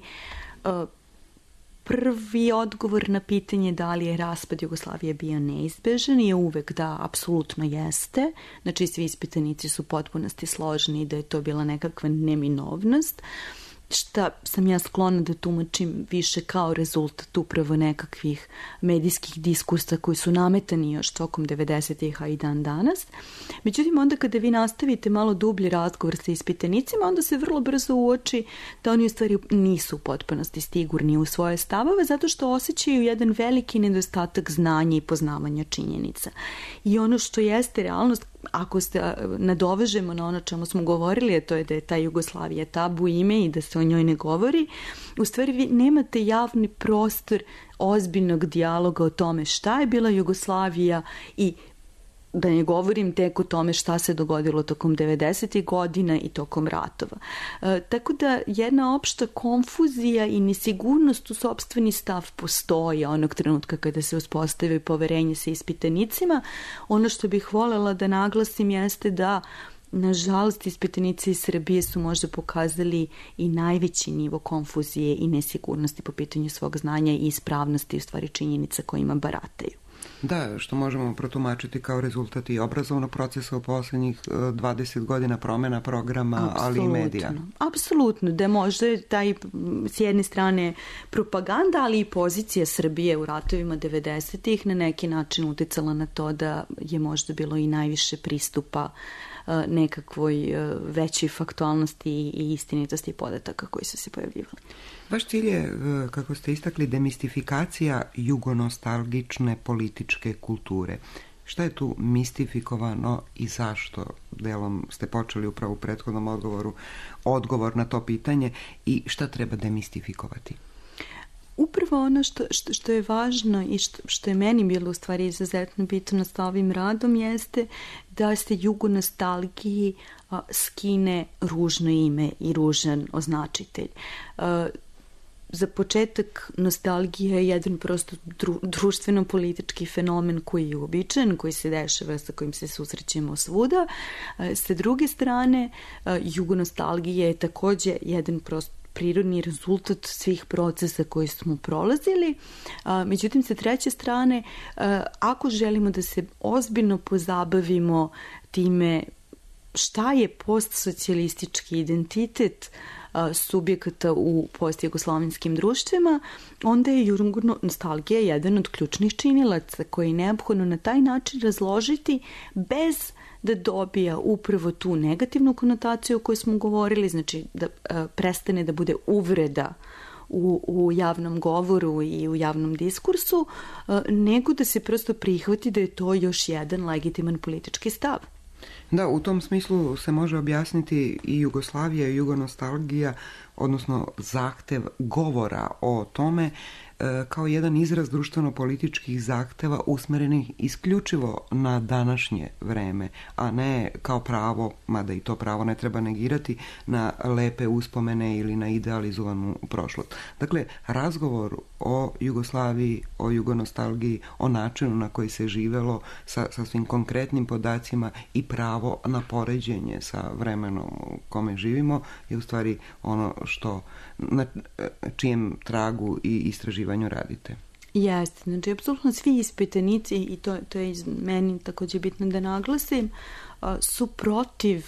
prvi odgovor na pitanje da li je raspad Jugoslavije bio neizbežan je uvek da apsolutno jeste. Znači, svi ispitanici su potpunosti složni da je to bila nekakva neminovnost, šta sam ja sklona da tumačim više kao rezultat upravo nekakvih medijskih diskursa koji su nametani još tokom 90-ih, a i dan danas. Međutim, onda kada vi nastavite malo dublji razgovor sa ispitanicima, onda se vrlo brzo uoči da oni u stvari nisu u potpunosti sigurni u svoje stavove, zato što osjećaju jedan veliki nedostatak znanja i poznavanja činjenica. I ono što jeste realnost, ako se nadovežemo na ono čemu smo govorili, a to je da je ta Jugoslavija tabu ime i da se o njoj ne govori, u stvari vi nemate javni prostor ozbiljnog dijaloga o tome šta je bila Jugoslavija i da ne govorim tek o tome šta se dogodilo tokom 90. godina i tokom ratova. Tako da jedna opšta konfuzija i nesigurnost u sopstveni stav postoji onog trenutka kada se uspostavi poverenje sa ispitanicima. Ono što bih voljela da naglasim jeste da nažalost ispitanici iz Srbije su možda pokazali i najveći nivo konfuzije i nesigurnosti po pitanju svog znanja i ispravnosti u stvari činjenica kojima barataju. Da, što možemo protumačiti kao rezultat i obrazovnog procesa u posljednjih 20 godina, promjena programa, ali i medija. Apsolutno, da može taj s jedne strane propaganda, ali i pozicija Srbije u ratovima 90-ih na neki način uticala na to da je možda bilo i najviše pristupa nekakvoj većoj faktualnosti i istinitosti podataka koji su se pojavljivali. Vaš cilj je, kako ste istakli, demistifikacija jugonostalgične političke kulture. Šta je tu mistifikovano i zašto? Delom ste počeli upravo u prethodnom odgovor na to pitanje i šta treba demistifikovati? Upravo ono što je važno i što je meni bilo u stvari izuzetno bitno sa ovim radom jeste da se jugonostalgiji skine ružno ime i ružan označitelj. Za početak, nostalgija je jedan prosto društveno-politički fenomen koji je uobičajen, koji se dešava, sa kojim se susrećemo svuda. Sa druge strane, jugonostalgija je također jedan prosto prirodni rezultat svih procesa koji smo prolazili. Međutim, sa treće strane, ako želimo da se ozbiljno pozabavimo time šta je postsocijalistički identitet subjekata u postjugoslavenskim društvima, onda je jugonostalgija jedan od ključnih činilaca koji je neophodno na taj način razložiti bez da dobija upravo tu negativnu konotaciju o kojoj smo govorili, znači da prestane da bude uvreda u javnom govoru i u javnom diskursu, nego da se prosto prihvati da je to još jedan legitiman politički stav. Da, u tom smislu se može objasniti i Jugoslavija i jugonostalgija, odnosno zahtev govora o tome kao jedan izraz društveno-političkih zahteva usmerenih isključivo na današnje vreme, a ne kao pravo, mada i to pravo ne treba negirati, na lepe uspomene ili na idealizovanu prošlost. Dakle, razgovor o Jugoslaviji, o jugonostalgiji, o načinu na koji se živelo sa svim konkretnim podacima i pravo na poređenje sa vremenom u kome živimo je u stvari ono što na čijem tragu i istraživanju radite. Jeste, znači apsolutno svi ispitanici, i to je meni također bitno da naglasim, su protiv,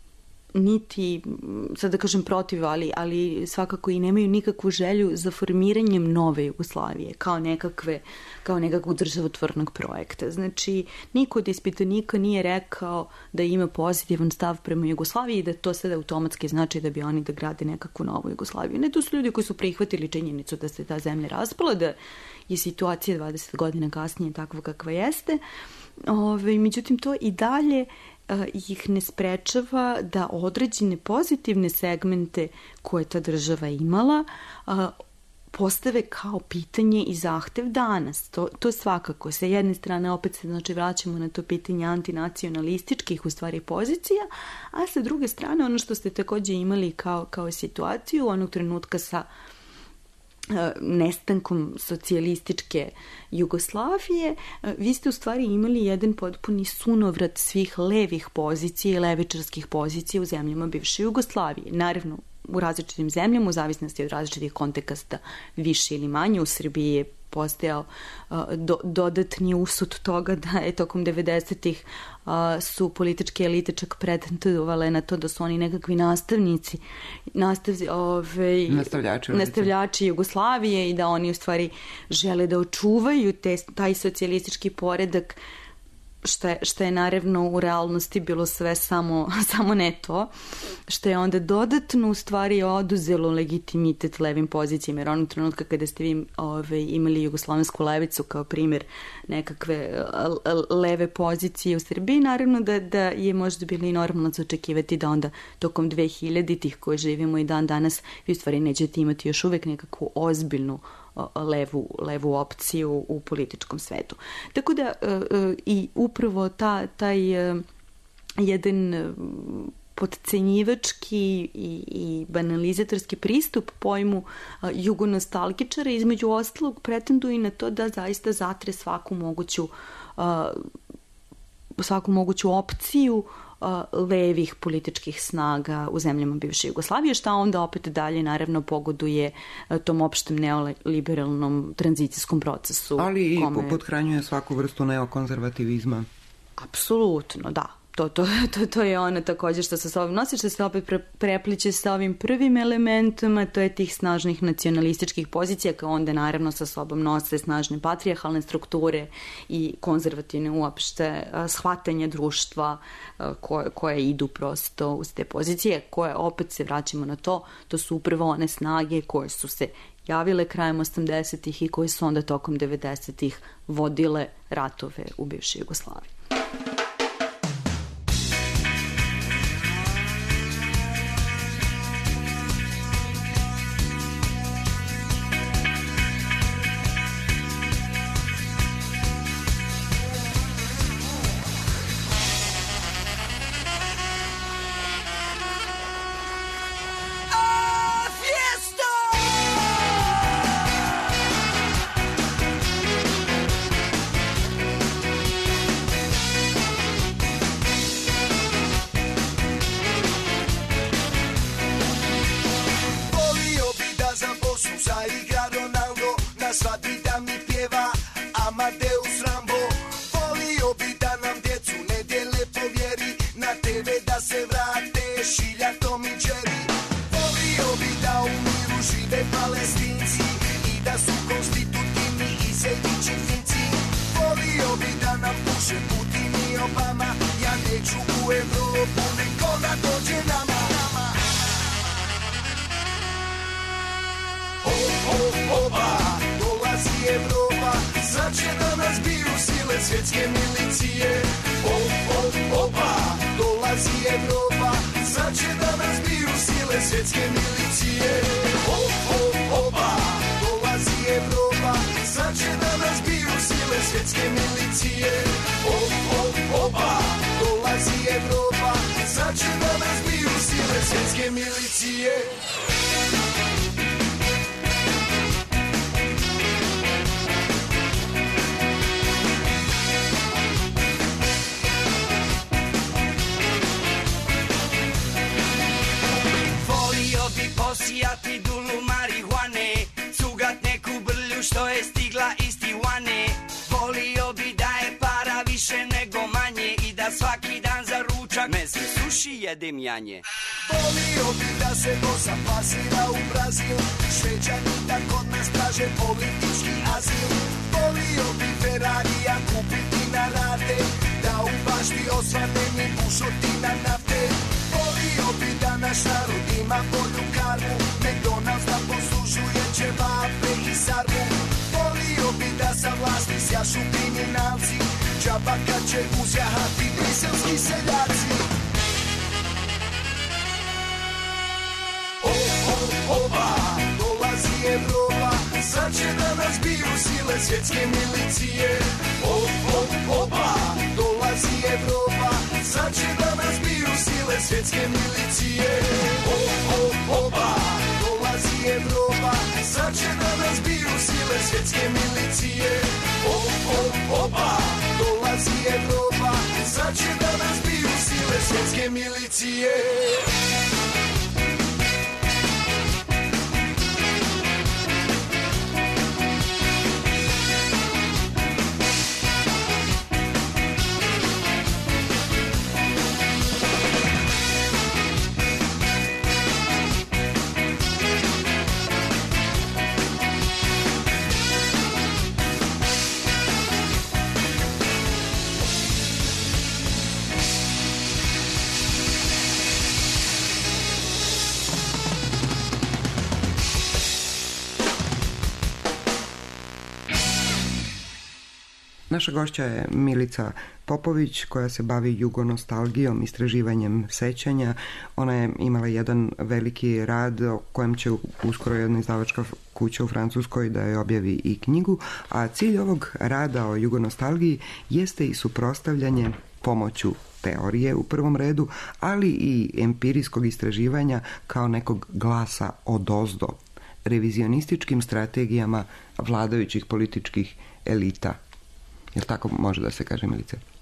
niti, sad da kažem protiv, ali svakako i nemaju nikakvu želju za formiranjem nove Jugoslavije kao nekakvog državotvornog projekta. Znači, niko od ispitanika nije rekao da ima pozitivan stav prema Jugoslaviji i da to sada automatski znači da bi oni da grade nekakvu novu Jugoslaviju. Ne, to su ljudi koji su prihvatili činjenicu da se ta zemlja raspala, da je situacija 20 godina kasnije takva kakva jeste. Međutim, to i dalje ih ne sprečava da određene pozitivne segmente koje ta država imala postave kao pitanje i zahtev danas. To svakako. Sa jedne strane opet se znači vraćamo na to pitanje antinacionalističkih u stvari pozicija, a sa druge strane ono što ste također imali kao situaciju onog trenutka sa nestankom socijalističke Jugoslavije, vi ste u stvari imali jedan potpuni sunovrat svih levih pozicija i levičarskih pozicija u zemljama bivše Jugoslavije. Naravno, u različitim zemljama, u zavisnosti od različitih konteksta, više ili manje. U Srbiji je postojao dodatni usud toga da je tokom 90-ih su političke elite čak pretentovale na to da su oni nekakvi nastavljači Jugoslavije i da oni u stvari žele da očuvaju taj socijalistički poredak, što je naravno u realnosti bilo sve samo ne to, što je onda dodatno u stvari oduzelo legitimitet levim pozicijama, jer onog trenutka kada ste vi imali jugoslavensku levicu kao primjer nekakve leve pozicije u Srbiji, naravno da je možda bilo i normalno za očekivati da onda tokom 2000-ih koje živimo i dan danas vi u stvari nećete imati još uvek nekakvu ozbiljnu levu opciju u političkom svetu. Tako da i upravo taj jedan podcenjivački i banalizatorski pristup pojmu jugonostalgičara između ostalog pretenduje i na to da zaista zatre svaku moguću opciju levih političkih snaga u zemljama bivše Jugoslavije, šta onda opet dalje naravno pogoduje tom opštem neoliberalnom tranzicijskom procesu. Ali i pothranjuje svaku vrstu neokonzervativizma. Apsolutno, da. To je ono također što se s ovim nosi, što se opet prepliče sa ovim prvim elementom, to je tih snažnih nacionalističkih pozicija, kao onda naravno sa sobom nose snažne patrijarhalne strukture i konzervativne uopšte shvatanje društva koje idu prosto uz te pozicije, koje opet se vraćamo na to su upravo one snage koje su se javile krajem 80-ih i koje su onda tokom 90-ih vodile ratove u bivšoj Jugoslaviji. Svjetske milicije, opa, dolazi Evropa, sad će da nas biju sile svjetske milicije. Opa, dolazi Evropa, sad će da nas biju sile svjetske milicije. Opa, dolazi Evropa, sad će da nas biju sile svjetske milicije. Posijati dulu marihuane, cugat neku brlju što je stigla iz Tijuane. Volio bi da je para više nego manje i da svaki dan za ručak meze suši jedem janje. Volio bi da se Bosa pasira u Brazil, Šveđani da kod nas traže politički azil. Volio bi Ferrarija kupiti na rate, da u bašti osvadeni bušotina nafte. Volio bi da naš narod ima bolju karmu, McDonald's da poslužuje ćevape i sarmu. Volio bi da sa vlasti sjašu kriminalci, džaba kad će uzjahati briselski seljaci. Opa, dolazi Evropa, sad će da nas biju sile svjetske milicije. Opa, dolazi Evropa, sad će da nas biju sile svjetske milicije. Opa, dolazi Evropa, sad će da nas biju sile svjetske milicije. Opa, dolazi Evropa, sad će da nas biju sile svjetske milicije. Naša gošća je Milica Popović, koja se bavi jugonostalgijom, istraživanjem sećanja. Ona je imala jedan veliki rad o kojem će uskoro jedna izdavačka kuća u Francuskoj da je objavi i knjigu, a cilj ovog rada o jugonostalgiji jeste i suprotstavljanje pomoću teorije u prvom redu, ali i empirijskog istraživanja kao nekog glasa odozdo, revizionističkim strategijama vladajućih političkih elita. Jel tako može da se kaže, Milice?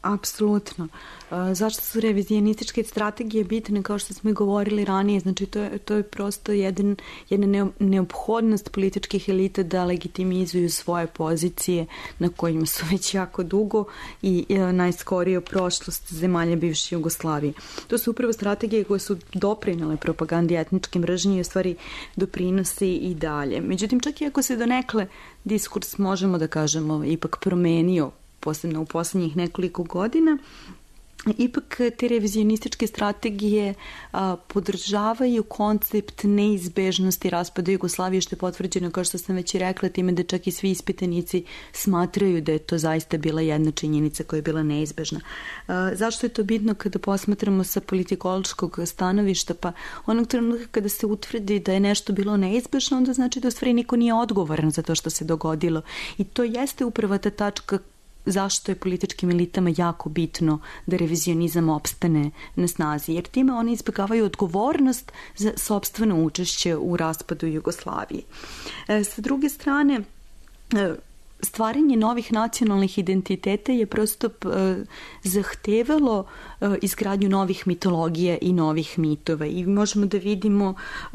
Apsolutno. Zašto su revizionističke strategije bitne, kao što smo i govorili ranije? Znači, to je prosto jedna neophodnost političkih elita da legitimizuju svoje pozicije na kojima su već jako dugo i najskoriju prošlost zemalja bivše Jugoslavije. To su upravo strategije koje su doprinele propagandi etničke mržnje i u stvari doprinose i dalje. Međutim, čak i ako se donekle diskurs, možemo da kažemo, ipak promenio, posebno u poslednjih nekoliko godina, ipak te revizionističke strategije podržavaju koncept neizbežnosti raspada Jugoslavije, što je potvrđeno, kao što sam već i rekla, time da čak i svi ispitanici smatraju da je to zaista bila jedna činjenica koja je bila neizbežna. Zašto je to bitno kada posmatramo sa politikološkog stanovišta? Pa onog trenutka kada se utvrdi da je nešto bilo neizbežno, onda znači da u stvari niko nije odgovoran za to što se dogodilo. I to jeste upravo ta tačka zašto je političkim elitama jako bitno da revizionizam opstane na snazi, jer time oni izbjegavaju odgovornost za sopstveno učešće u raspadu Jugoslavije. Sa druge strane, stvaranje novih nacionalnih identiteta je prosto zahtevalo izgradnju novih mitologija i novih mitova i možemo da vidimo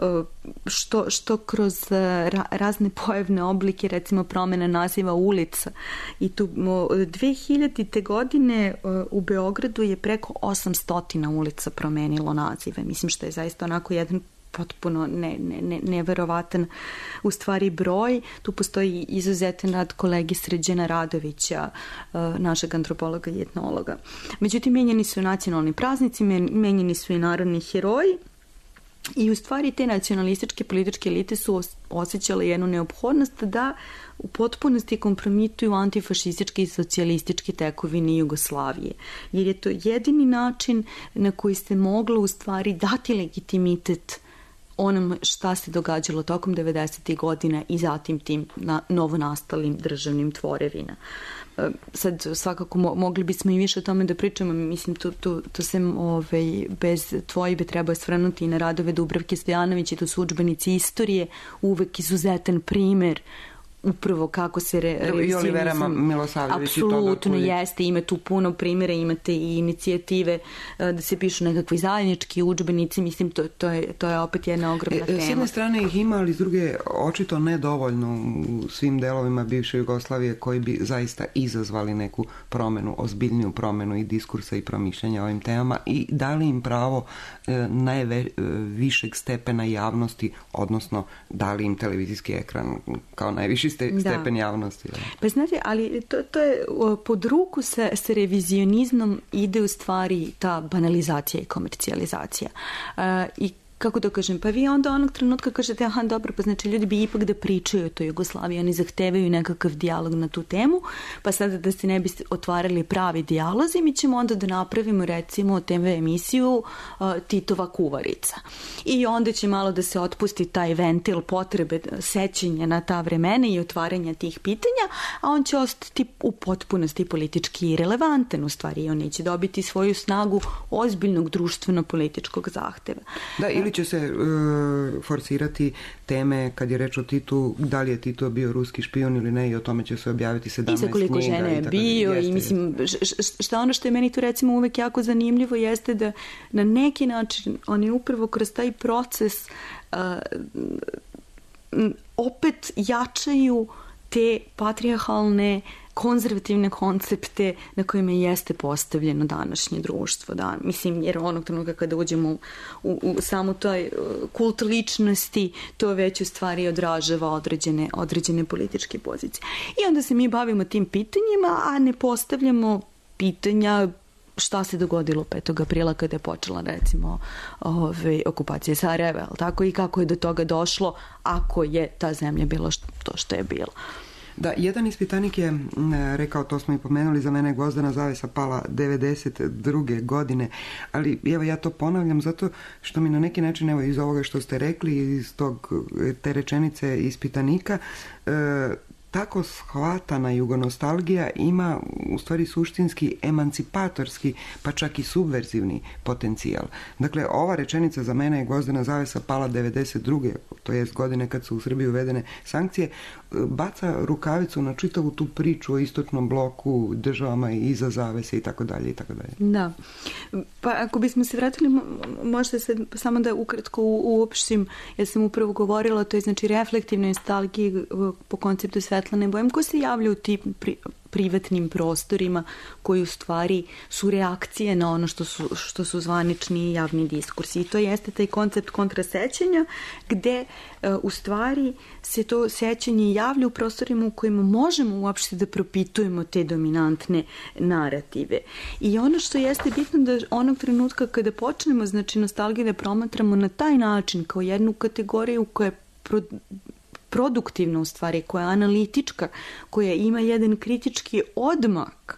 što kroz razne pojavne oblike, recimo promjena naziva ulica. I tu 2000. godine u Beogradu je preko 800 ulica promenilo nazive. Mislim što je zaista onako jedan potpuno neverovatan u stvari broj. Tu postoji izuzetan rad kolege Srđana Radovića, našeg antropologa i etnologa. Međutim, menjeni su nacionalni praznici, menjeni su i narodni heroji i u stvari te nacionalističke političke elite su osjećale jednu neophodnost da u potpunosti kompromituju antifašističke i socijalističke tekovine Jugoslavije. Jer je to jedini način na koji se moglo u stvari dati legitimitet onom šta se događalo tokom 90. godina i zatim tim novonastalim državnim tvorevina. Sad svakako mogli bismo i više o tome da pričamo, mislim to se bez dvojbe treba osvrnuti i na radove Dubravke Stojanović i to su udžbenici istorije, uvek izuzetan primer upravo kako se i Olivera Milosavljević i toga. Apsolutno jeste, ima tu puno primjera, imate i inicijative da se pišu nekakvi zajednički udžbenici, mislim to je opet jedna ogromna tema. S jedne strane ih ima, ali s druge očito nedovoljno u svim delovima bivše Jugoslavije koji bi zaista izazvali neku promenu, ozbiljniju promenu i diskursa i promišljanja o ovim temama i dali im pravo najvišeg stepena javnosti, odnosno dali im televizijski ekran kao najviši stepen javnosti. Da. Pa znate, ali to je pod ruku sa revizionizmom ide u stvari ta banalizacija i komercijalizacija. I kako da kažem, pa vi onda onog trenutka kažete, aha, dobro, pa znači ljudi bi ipak da pričaju o toj Jugoslaviji, oni zahtevaju nekakav dijalog na tu temu, pa sada da se ne bi otvarali pravi dijalozi, mi ćemo onda da napravimo recimo TV emisiju Titova kuvarica. I onda će malo da se otpusti taj ventil potrebe sećanja na ta vremena i otvaranja tih pitanja, a on će ostati u potpunosti politički irelevantan u stvari i on neće dobiti svoju snagu ozbiljnog društveno-političkog zahteva. Da, ili će se forsirati teme kad je reč o Titu, da li je Tito bio ruski špijun ili ne i o tome će se objaviti 17 knjiga. I za koliko žena je bio i mislim, ono što je meni tu recimo uvek jako zanimljivo jeste da na neki način oni upravo kroz taj proces opet jačaju te patrijarhalne konzervativne koncepte na kojima jeste postavljeno današnje društvo. Da. Mislim, jer onog trenutka kada uđemo u samu taj kult ličnosti, to već u stvari odražava određene političke pozicije. I onda se mi bavimo tim pitanjima, a ne postavljamo pitanja šta se dogodilo 5. aprila kada je počela recimo okupacija Sarajeva, tako i kako je do toga došlo ako je ta zemlja bila to što je bila. Da, jedan ispitanik je rekao, to smo i pomenuli, za mene je Gvozdena zavesa pala 92. godine, ali evo ja to ponavljam zato što mi na neki način, evo iz ovoga što ste rekli, iz te rečenice ispitanika, tako shvatana jugonostalgija ima u stvari suštinski emancipatorski, pa čak i subverzivni potencijal. Dakle, ova rečenica za mene je Gvozdena zavesa pala 92. to jest godine kad su u Srbiji uvedene sankcije, baca rukavicu na čitavu tu priču o istočnom bloku, državama iza zavese i tako dalje i tako dalje. Da. Pa ako bismo se vratili, možda se samo da ukratko uopštim, ja sam upravo govorila, to je znači reflektivna nostalgija po konceptu Svetlane Bojem, ko se javlja u tim privatnim prostorima koji u stvari su reakcije na ono što su zvanični javni diskursi. I to jeste taj koncept kontrasećanja gde u stvari se to sećanje javlja u prostorima u kojima možemo uopšte da propitujemo te dominantne narative. I ono što jeste bitno da onog trenutka kada počnemo znači nostalgiju da promatramo na taj način kao jednu kategoriju koja je produktivna u stvari, koja je analitička, koja ima jedan kritički odmak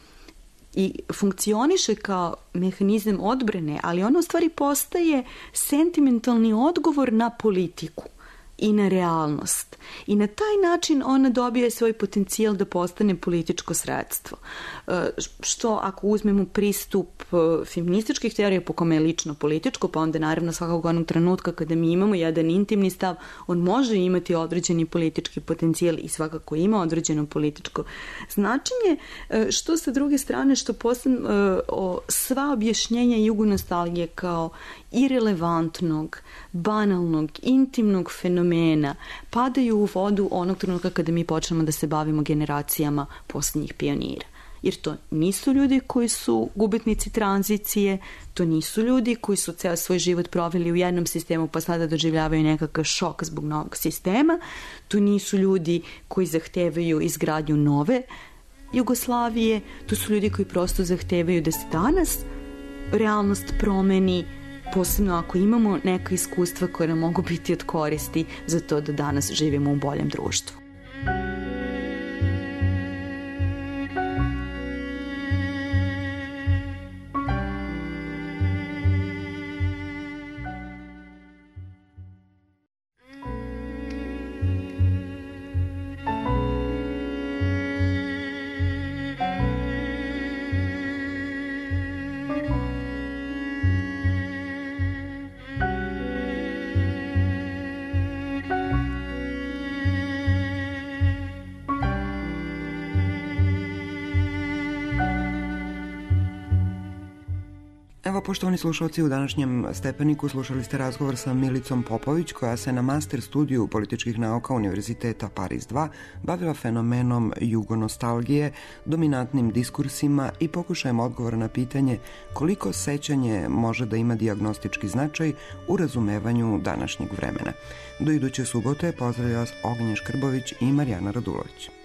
i funkcioniše kao mehanizam odbrane, ali ona u stvari postaje sentimentalni odgovor na politiku i na realnost. I na taj način ona dobije svoj potencijal da postane političko sredstvo. Što ako uzmemo pristup feminističkih teorija po kome je lično političko, pa onda naravno svakog onog trenutka kada mi imamo jedan intimni stav, on može imati određeni politički potencijal i svakako ima određeno političko značenje, što sa druge strane, što sva objašnjenja jugonostalgije kao irelevantnog, banalnog, intimnog fenomena padaju u vodu onog trenutka kada mi počnemo da se bavimo generacijama posljednjih pionira. Jer to nisu ljudi koji su gubitnici tranzicije, to nisu ljudi koji su ceo svoj život proveli u jednom sistemu pa sada doživljavaju nekakav šok zbog novog sistema, to nisu ljudi koji zahtevaju izgradnju nove Jugoslavije, to su ljudi koji prosto zahtevaju da se danas realnost promeni, posebno ako imamo neka iskustva koja nam mogu biti od koristi za to da danas živimo u boljem društvu. Evo, poštovani slušalci, u današnjem Stepeniku slušali ste razgovor sa Milicom Popović, koja se na master studiju političkih nauka Univerziteta Paris 2 bavila fenomenom jugonostalgije, dominantnim diskursima i pokušajem odgovora na pitanje koliko sećanje može da ima dijagnostički značaj u razumevanju današnjeg vremena. Do iduće subote pozdravlja vas Ognjen Škrbović i Marijana Radulović.